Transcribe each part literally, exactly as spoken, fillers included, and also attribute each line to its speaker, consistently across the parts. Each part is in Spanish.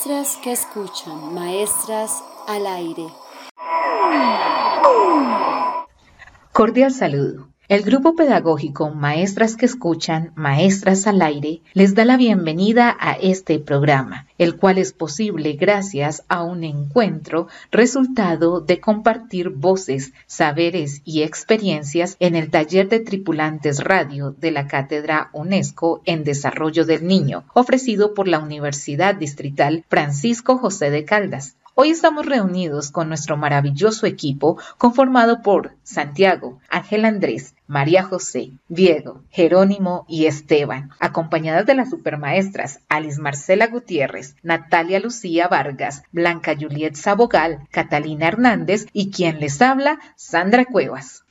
Speaker 1: Maestras que escuchan, maestras al aire.
Speaker 2: Cordial saludo. El grupo pedagógico Maestras que Escuchan, Maestras al Aire, les da la bienvenida a este programa, el cual es posible gracias a un encuentro resultado de compartir voces, saberes y experiencias en el taller de tripulantes radio de la Cátedra UNESCO en Desarrollo del Niño, ofrecido por la Universidad Distrital Francisco José de Caldas. Hoy estamos reunidos con nuestro maravilloso equipo conformado por Santiago, Ángel Andrés, María José, Diego, Jerónimo y Esteban, acompañadas de las supermaestras Alice Marcela Gutiérrez, Natalia Lucía Vargas, Blanca Juliet Sabogal, Catalina Hernández y quien les habla, Sandra Cuevas.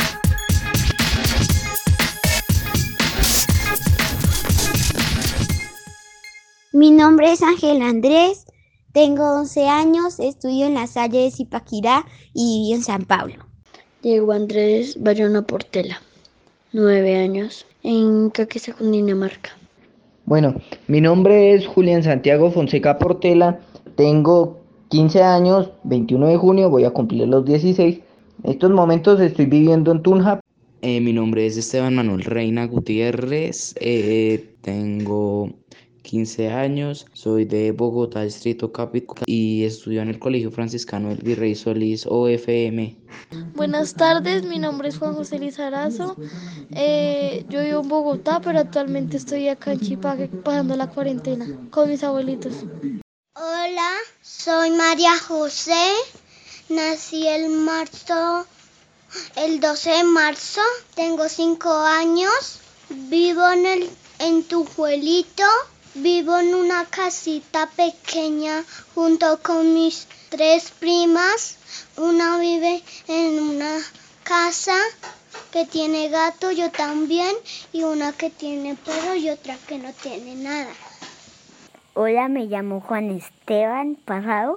Speaker 3: Mi nombre es Ángel Andrés. Tengo once años, estudio en la Salle de Zipaquirá y vivo en San Pablo.
Speaker 4: Diego Andrés Bayona Portela, nueve años, en Caquesa, Cundinamarca.
Speaker 5: Bueno, mi nombre es Julián Santiago Fonseca Portela, tengo quince años, veintiuno de junio, voy a cumplir los dieciséis. En estos momentos estoy viviendo en Tunja.
Speaker 6: Eh, mi nombre es Esteban Manuel Reina Gutiérrez, eh, tengo quince años, soy de Bogotá, Distrito Capital, y estudio en el Colegio Franciscano El Virrey Solís O F M.
Speaker 7: Buenas tardes, mi nombre es Juan José Lizarazo, eh, yo vivo en Bogotá, pero actualmente estoy acá en Chipaque pasando la cuarentena con mis abuelitos.
Speaker 8: Hola, soy María José, nací el marzo, el doce de marzo, tengo cinco años, vivo en, el, en Tujuelito. Vivo en una casita pequeña junto con mis tres primas. Una vive en una casa que tiene gato, yo también, y una que tiene perro y otra que no tiene nada.
Speaker 9: Hola, me llamo Juan Esteban Parrado.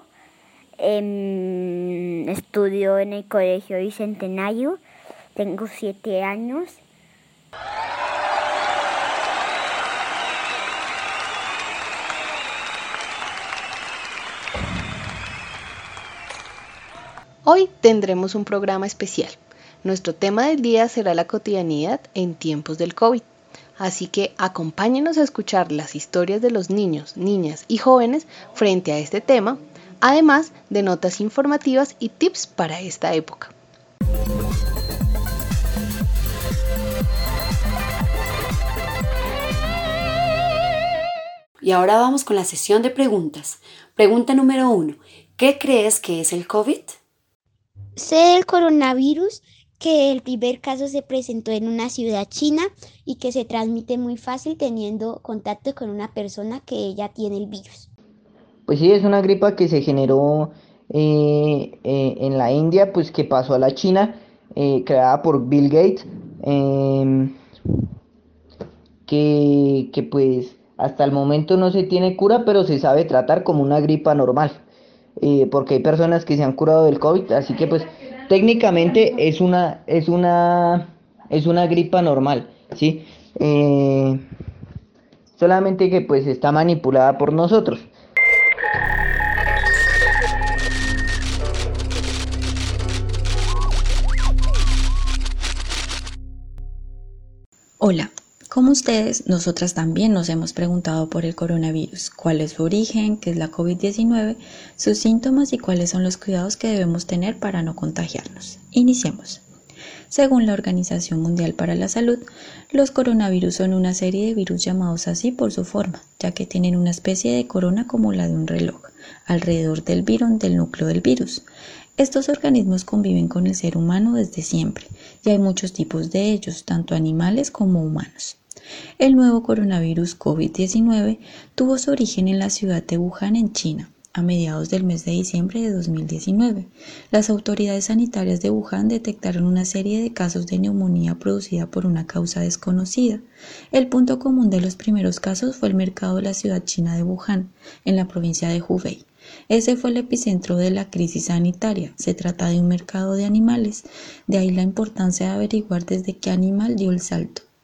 Speaker 9: Eh, estudio en el Colegio Bicentenario. Tengo siete años.
Speaker 10: Hoy tendremos un programa especial. Nuestro tema del día será la cotidianidad en tiempos del COVID. Así que acompáñenos a escuchar las historias de los niños, niñas y jóvenes frente a este tema, además de notas informativas y tips para esta época.
Speaker 1: Y ahora vamos con la sesión de preguntas. Pregunta número uno. ¿Qué crees que es el COVID?
Speaker 3: Sé del coronavirus que el primer caso se presentó en una ciudad china y que se transmite muy fácil teniendo contacto con una persona que ella tiene el virus.
Speaker 5: Pues sí, es una gripa que se generó eh, eh, en la India, pues que pasó a la China, eh, creada por Bill Gates, eh, que, que pues hasta el momento no se tiene cura, pero se sabe tratar como una gripa normal. Eh, porque hay personas que se han curado del COVID, así que pues técnicamente es una es una es una gripa normal, ¿sí? Eh, solamente que pues está manipulada por nosotros.
Speaker 11: Hola. Como ustedes, nosotras también nos hemos preguntado por el coronavirus, cuál es su origen, qué es la COVID diecinueve, sus síntomas y cuáles son los cuidados que debemos tener para no contagiarnos. Iniciemos. Según la Organización Mundial para la Salud, los coronavirus son una serie de virus llamados así por su forma, ya que tienen una especie de corona como la de un reloj, alrededor del virón del núcleo del virus. Estos organismos conviven con el ser humano desde siempre, y hay muchos tipos de ellos, tanto animales como humanos. El nuevo coronavirus COVID diecinueve tuvo su origen en la ciudad de Wuhan, en China, a mediados del mes de diciembre de dos mil diecinueve. Las autoridades sanitarias de Wuhan detectaron una serie de casos de neumonía producida por una causa desconocida. El punto común de los primeros casos fue el mercado de la ciudad china de Wuhan, en la provincia de Hubei. Ese fue el epicentro de la crisis sanitaria. Se trata de un mercado de animales, de ahí la importancia de averiguar desde qué animal dio el salto.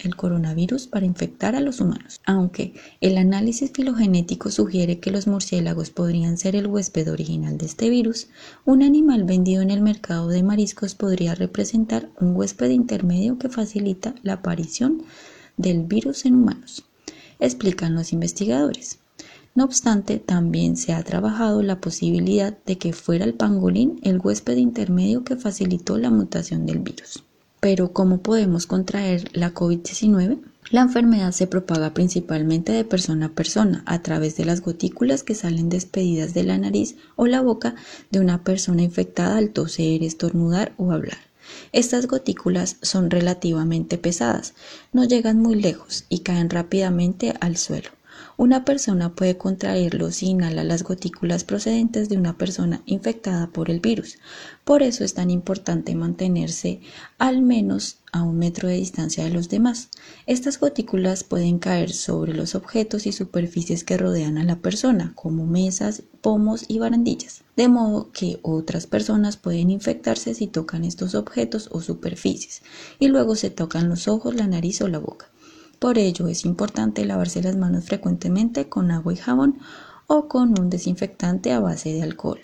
Speaker 11: el coronavirus para infectar a los humanos. Aunque el análisis filogenético sugiere que los murciélagos podrían ser el huésped original de este virus, un animal vendido en el mercado de mariscos podría representar un huésped intermedio que facilita la aparición del virus en humanos, explican los investigadores. No obstante, también se ha trabajado la posibilidad de que fuera el pangolín el huésped intermedio que facilitó la mutación del virus. Pero, ¿cómo podemos contraer la COVID diecinueve? La enfermedad se propaga principalmente de persona a persona a través de las gotículas que salen despedidas de la nariz o la boca de una persona infectada al toser, estornudar o hablar. Estas gotículas son relativamente pesadas, no llegan muy lejos y caen rápidamente al suelo. Una persona puede contraerlo si inhala las gotículas procedentes de una persona infectada por el virus. Por eso es tan importante mantenerse al menos a un metro de distancia de los demás. Estas gotículas pueden caer sobre los objetos y superficies que rodean a la persona, como mesas, pomos y barandillas, de modo que otras personas pueden infectarse si tocan estos objetos o superficies, y luego se tocan los ojos, la nariz o la boca. Por ello es importante lavarse las manos frecuentemente con agua y jabón o con un desinfectante a base de alcohol.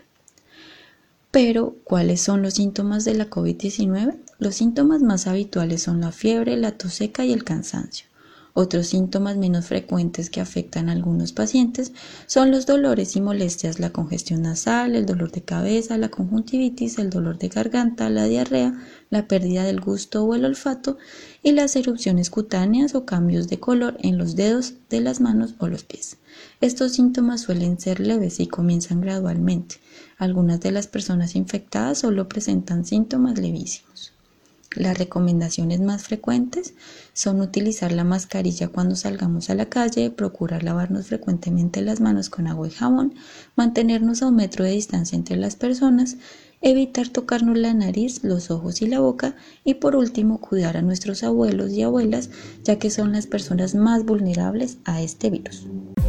Speaker 11: Pero, ¿cuáles son los síntomas de la COVID diecinueve? Los síntomas más habituales son la fiebre, la tos seca y el cansancio. Otros síntomas menos frecuentes que afectan a algunos pacientes son los dolores y molestias, la congestión nasal, el dolor de cabeza, la conjuntivitis, el dolor de garganta, la diarrea, la pérdida del gusto o el olfato y las erupciones cutáneas o cambios de color en los dedos de las manos o los pies. Estos síntomas suelen ser leves y comienzan gradualmente. Algunas de las personas infectadas solo presentan síntomas levísimos. Las recomendaciones más frecuentes son utilizar la mascarilla cuando salgamos a la calle, procurar lavarnos frecuentemente las manos con agua y jabón, mantenernos a un metro de distancia entre las personas, evitar tocarnos la nariz, los ojos y la boca y por último cuidar a nuestros abuelos y abuelas, ya que son las personas más vulnerables a este virus.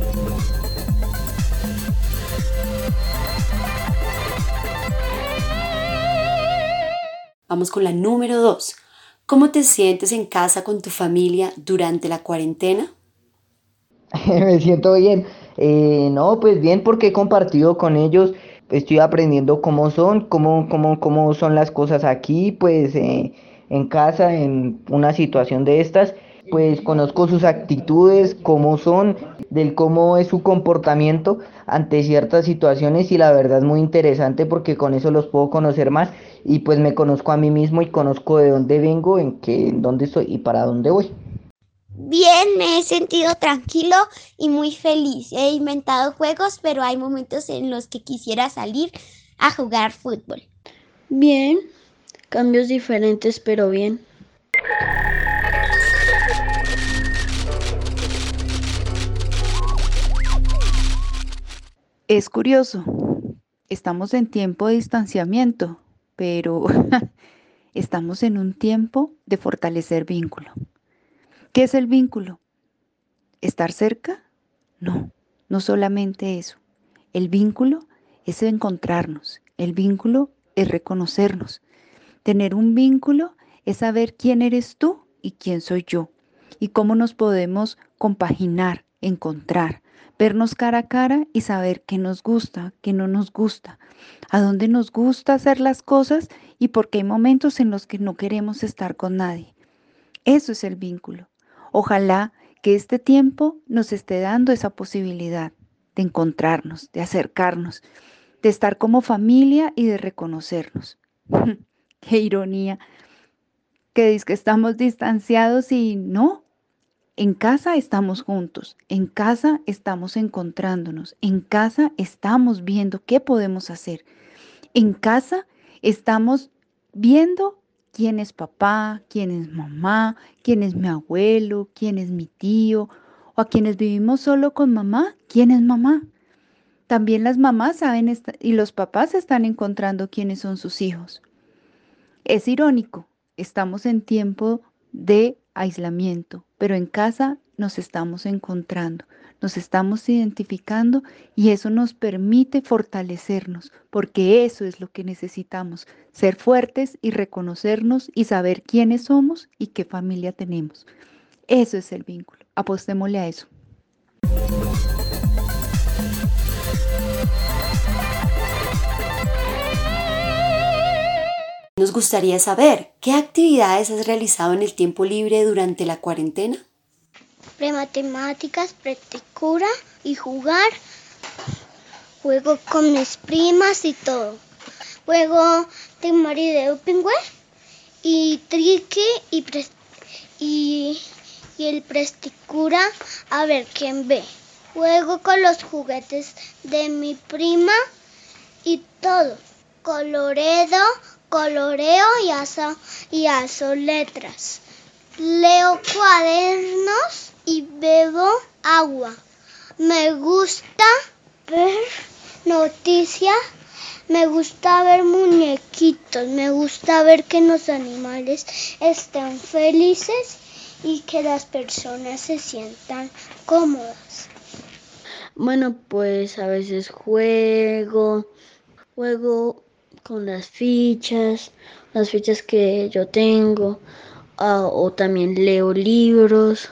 Speaker 1: Vamos con la número dos. ¿Cómo te sientes en casa con tu familia durante la cuarentena?
Speaker 5: Me siento bien. Eh, no, pues bien porque he compartido con ellos. Estoy aprendiendo cómo son, cómo, cómo, cómo son las cosas aquí, pues eh, en casa, en una situación de estas. Pues conozco sus actitudes, cómo son, del cómo es su comportamiento ante ciertas situaciones y la verdad es muy interesante porque con eso los puedo conocer más y pues me conozco a mí mismo y conozco de dónde vengo, en qué, en dónde estoy y para dónde voy.
Speaker 3: Bien, me he sentido tranquilo y muy feliz. He inventado juegos, pero hay momentos en los que quisiera salir a jugar fútbol.
Speaker 4: Bien, cambios diferentes, pero bien.
Speaker 12: Es curioso, estamos en tiempo de distanciamiento, pero estamos en un tiempo de fortalecer vínculo. ¿Qué es el vínculo? ¿Estar cerca? No, no solamente eso. El vínculo es encontrarnos, el vínculo es reconocernos. Tener un vínculo es saber quién eres tú y quién soy yo, y cómo nos podemos compaginar, encontrar. Vernos cara a cara y saber qué nos gusta, qué no nos gusta, a dónde nos gusta hacer las cosas y por qué hay momentos en los que no queremos estar con nadie. Eso es el vínculo. Ojalá que este tiempo nos esté dando esa posibilidad de encontrarnos, de acercarnos, de estar como familia y de reconocernos. Qué ironía, que dice que estamos distanciados y no. En casa estamos juntos, en casa estamos encontrándonos, en casa estamos viendo qué podemos hacer, en casa estamos viendo quién es papá, quién es mamá, quién es mi abuelo, quién es mi tío, o a quienes vivimos solo con mamá, quién es mamá. También las mamás saben y los papás están encontrando quiénes son sus hijos. Es irónico, estamos en tiempo de aislamiento, pero en casa nos estamos encontrando, nos estamos identificando y eso nos permite fortalecernos, porque eso es lo que necesitamos, ser fuertes y reconocernos y saber quiénes somos y qué familia tenemos. Eso es el vínculo. Apostémosle a eso.
Speaker 1: Nos gustaría saber, ¿qué actividades has realizado en el tiempo libre durante la cuarentena?
Speaker 8: Prematemáticas, practicura y jugar. Juego con mis primas y todo. Juego de Mario Pingüe y Triqui y, pres- y, y el Presticura a ver quién ve. Juego con los juguetes de mi prima y todo. Coloredo, coloreo y aso, y aso letras. Leo cuadernos y bebo agua. Me gusta ver noticias, me gusta ver muñequitos, me gusta ver que los animales están felices y que las personas se sientan cómodas.
Speaker 4: Bueno, pues a veces juego, juego con las fichas, las fichas que yo tengo, uh, o también leo libros.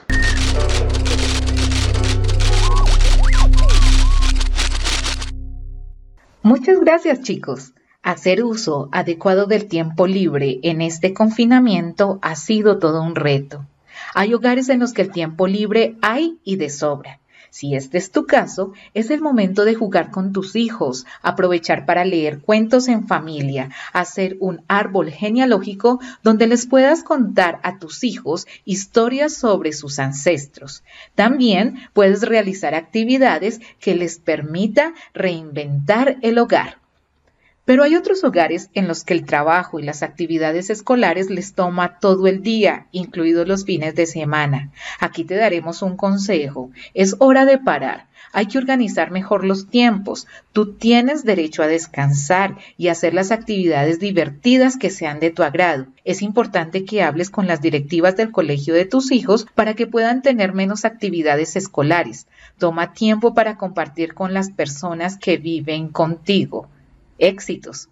Speaker 2: Muchas gracias, chicos. Hacer uso adecuado del tiempo libre en este confinamiento ha sido todo un reto. Hay hogares en los que el tiempo libre hay y de sobra. Si este es tu caso, es el momento de jugar con tus hijos, aprovechar para leer cuentos en familia, hacer un árbol genealógico donde les puedas contar a tus hijos historias sobre sus ancestros. También puedes realizar actividades que les permita reinventar el hogar. Pero hay otros hogares en los que el trabajo y las actividades escolares les toma todo el día, incluidos los fines de semana. Aquí te daremos un consejo. Es hora de parar. Hay que organizar mejor los tiempos. Tú tienes derecho a descansar y hacer las actividades divertidas que sean de tu agrado. Es importante que hables con las directivas del colegio de tus hijos para que puedan tener menos actividades escolares. Toma tiempo para compartir con las personas que viven contigo. Éxitos.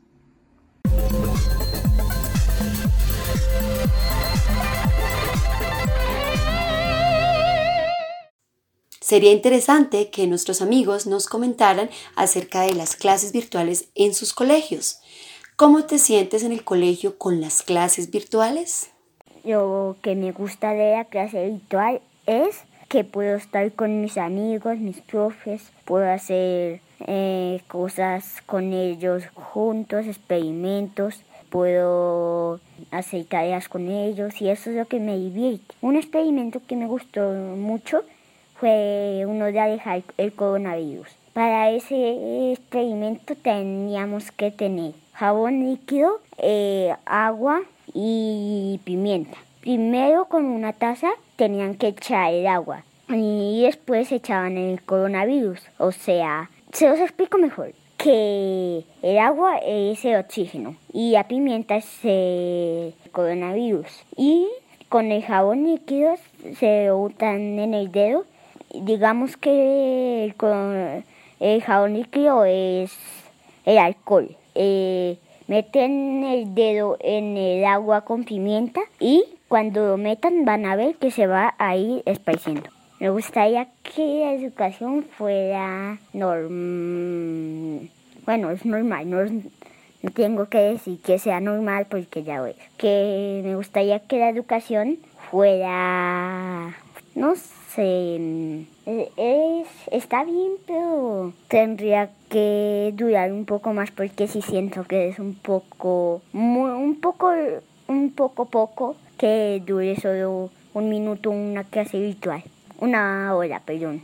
Speaker 1: Sería interesante que nuestros amigos nos comentaran acerca de las clases virtuales en sus colegios. ¿Cómo te sientes en el colegio con las clases virtuales?
Speaker 9: Lo que me gusta de la clase virtual es que puedo estar con mis amigos, mis profes, puedo hacer eh, cosas con ellos juntos, experimentos, puedo hacer tareas con ellos y eso es lo que me divierte. Un experimento que me gustó mucho fue uno de alejar el coronavirus. Para ese experimento teníamos que tener jabón líquido, eh, agua y pimienta. Primero con una taza tenían que echar el agua y después echaban el coronavirus. O sea, se los explico mejor, que el agua es el oxígeno y la pimienta es el coronavirus. Y con el jabón líquido se lo untan en el dedo. Digamos que el, el jabón líquido es el alcohol. Eh, meten el dedo en el agua con pimienta y cuando lo metan van a ver que se va a ir esparciendo. Me gustaría que la educación fuera normal. Bueno, es normal, no, no tengo que decir que sea normal porque ya ves. Que me gustaría que la educación fuera, no sé, es, está bien, pero tendría que durar un poco más porque sí siento que es un poco, muy, un poco, un poco poco que dure solo un minuto una clase virtual, una hora, perdón.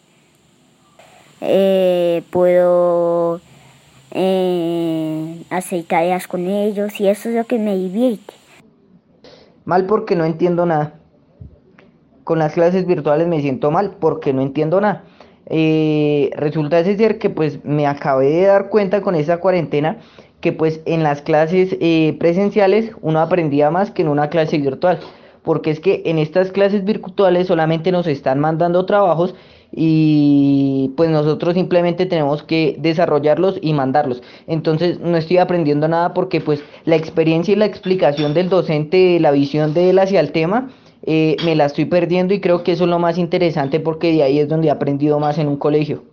Speaker 9: Eh, puedo eh, hacer tareas con ellos y eso es lo que me divierte.
Speaker 5: Mal porque no entiendo nada. Con las clases virtuales me siento mal porque no entiendo nada. Eh, resulta ser que pues me acabé de dar cuenta con esa cuarentena que pues en las clases eh, presenciales uno aprendía más que en una clase virtual, porque es que en estas clases virtuales solamente nos están mandando trabajos y pues nosotros simplemente tenemos que desarrollarlos y mandarlos. Entonces no estoy aprendiendo nada porque pues la experiencia y la explicación del docente, la visión de él hacia el tema eh, me la estoy perdiendo y creo que eso es lo más interesante porque de ahí es donde he aprendido más en un colegio.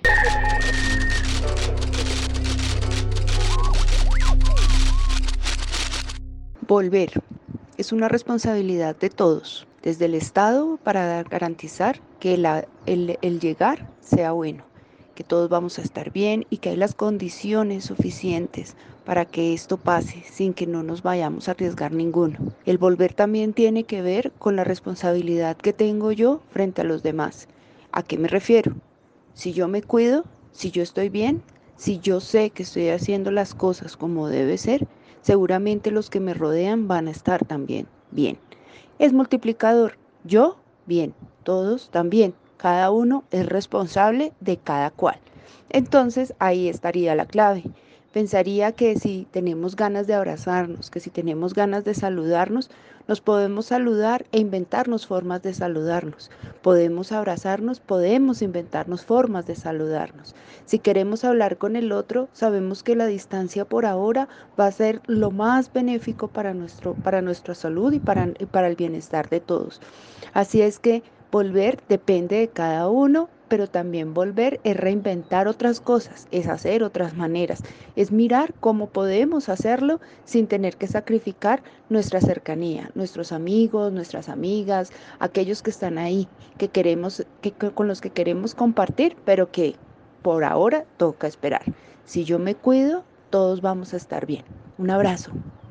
Speaker 12: Volver es una responsabilidad de todos, desde el Estado para garantizar que la, el, el llegar sea bueno, que todos vamos a estar bien y que hay las condiciones suficientes para que esto pase sin que no nos vayamos a arriesgar ninguno. El volver también tiene que ver con la responsabilidad que tengo yo frente a los demás. ¿A qué me refiero? Si yo me cuido, si yo estoy bien, si yo sé que estoy haciendo las cosas como debe ser, seguramente los que me rodean van a estar también bien. Es multiplicador. Yo, bien. Todos también. Cada uno es responsable de cada cual. Entonces ahí estaría la clave. Pensaría que si tenemos ganas de abrazarnos, que si tenemos ganas de saludarnos, nos podemos saludar e inventarnos formas de saludarnos. Podemos abrazarnos, podemos inventarnos formas de saludarnos. Si queremos hablar con el otro, sabemos que la distancia por ahora va a ser lo más benéfico para, nuestro, para nuestra salud y para, y para el bienestar de todos. Así es que volver depende de cada uno, pero también volver es reinventar otras cosas, es hacer otras maneras, es mirar cómo podemos hacerlo sin tener que sacrificar nuestra cercanía, nuestros amigos, nuestras amigas, aquellos que están ahí, que queremos, que, con los que queremos compartir, pero que por ahora toca esperar. Si yo me cuido, todos vamos a estar bien. Un abrazo.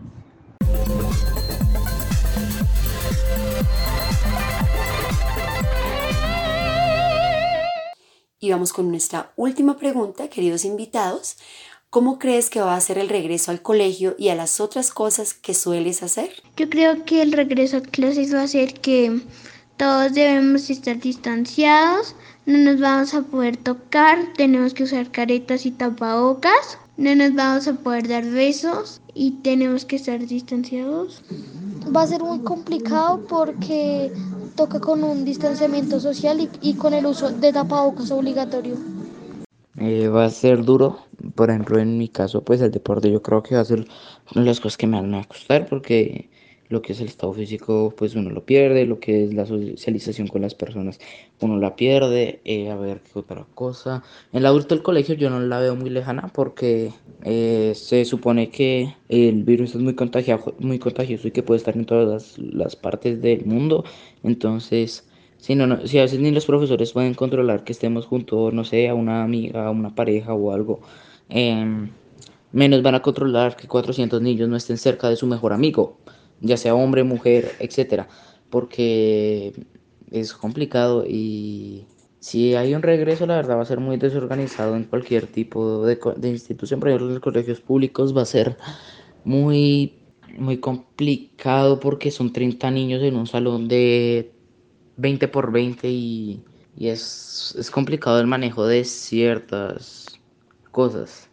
Speaker 1: Y vamos con nuestra última pregunta, queridos invitados. ¿Cómo crees que va a ser el regreso al colegio y a las otras cosas que sueles hacer?
Speaker 13: Yo creo que el regreso a clases va a ser que todos debemos estar distanciados, no nos vamos a poder tocar, tenemos que usar caretas y tapabocas, no nos vamos a poder dar besos y tenemos que estar distanciados.
Speaker 7: Va a ser muy complicado porque toca con un distanciamiento social y, y con el uso de tapabocas obligatorio.
Speaker 6: Eh, va a ser duro, por ejemplo en mi caso pues el deporte yo creo que va a ser una de las cosas que me van a costar porque lo que es el estado físico pues uno lo pierde, lo que es la socialización con las personas uno la pierde, eh, a ver qué otra cosa. En el adulto del colegio yo no la veo muy lejana porque eh, se supone que el virus es muy contagioso, muy contagioso y que puede estar en todas las, las partes del mundo, entonces si, no, no, si a veces ni los profesores pueden controlar que estemos juntos, no sé, a una amiga, a una pareja o algo, eh, menos van a controlar que cuatrocientos niños no estén cerca de su mejor amigo, ya sea hombre, mujer, etcétera, porque es complicado y si hay un regreso la verdad va a ser muy desorganizado en cualquier tipo de, de institución. Por ejemplo en los colegios públicos va a ser muy, muy complicado porque son treinta niños en un salón de veinte por veinte y, y es, es complicado el manejo de ciertas cosas.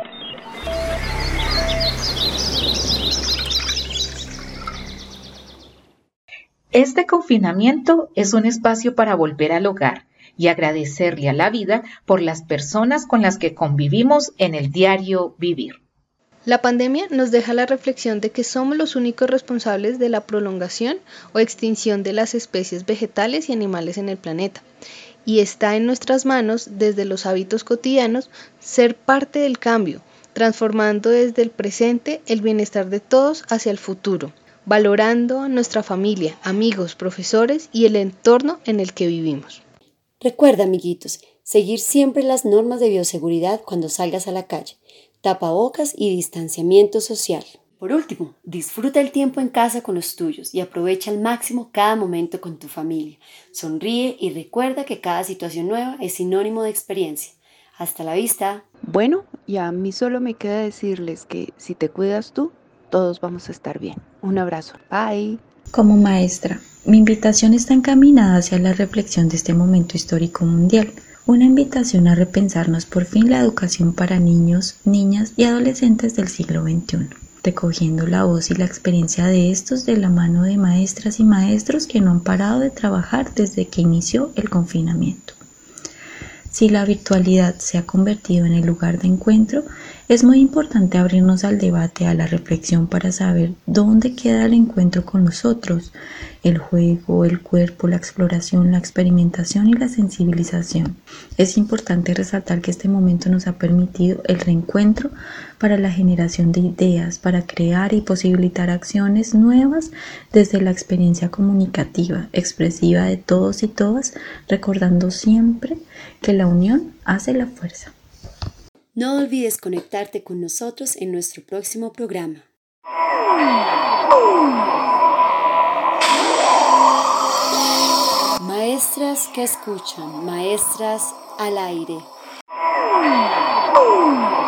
Speaker 2: Este confinamiento es un espacio para volver al hogar y agradecerle a la vida por las personas con las que convivimos en el diario vivir.
Speaker 10: La pandemia nos deja la reflexión de que somos los únicos responsables de la prolongación o extinción de las especies vegetales y animales en el planeta. Y está en nuestras manos, desde los hábitos cotidianos, ser parte del cambio, transformando desde el presente el bienestar de todos hacia el futuro, valorando a nuestra familia, amigos, profesores y el entorno en el que vivimos.
Speaker 1: Recuerda, amiguitos, seguir siempre las normas de bioseguridad cuando salgas a la calle, tapabocas y distanciamiento social. Por último, disfruta el tiempo en casa con los tuyos y aprovecha al máximo cada momento con tu familia. Sonríe y recuerda que cada situación nueva es sinónimo de experiencia. Hasta la vista.
Speaker 12: Bueno, y a mí solo me queda decirles que si te cuidas tú, todos vamos a estar bien. Un abrazo. Bye.
Speaker 11: Como maestra, mi invitación está encaminada hacia la reflexión de este momento histórico mundial. Una invitación a repensarnos por fin la educación para niños, niñas y adolescentes del siglo veintiuno, recogiendo la voz y la experiencia de estos de la mano de maestras y maestros que no han parado de trabajar desde que inició el confinamiento. Si la virtualidad se ha convertido en el lugar de encuentro, es muy importante abrirnos al debate, a la reflexión para saber dónde queda el encuentro con nosotros, el juego, el cuerpo, la exploración, la experimentación y la sensibilización. Es importante resaltar que este momento nos ha permitido el reencuentro para la generación de ideas, para crear y posibilitar acciones nuevas desde la experiencia comunicativa, expresiva de todos y todas, recordando siempre que la unión hace la fuerza.
Speaker 1: No olvides conectarte con nosotros en nuestro próximo programa. Maestras que escuchan, maestras al aire.